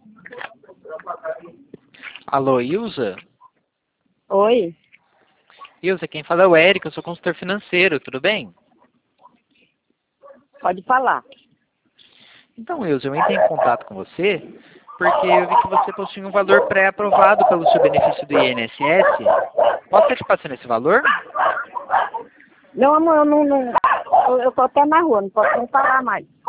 Alô, Ilza? Oi, Ilza, quem fala é o Érico, eu sou consultor financeiro, tudo bem? pode falar. Então, Ilza, eu entrei em contato com você porque eu vi que você possui um valor pré-aprovado pelo seu benefício do INSS. Posso estar te passando esse valor? Não, amor, eu não, eu tô até na rua, não posso nem falar mais.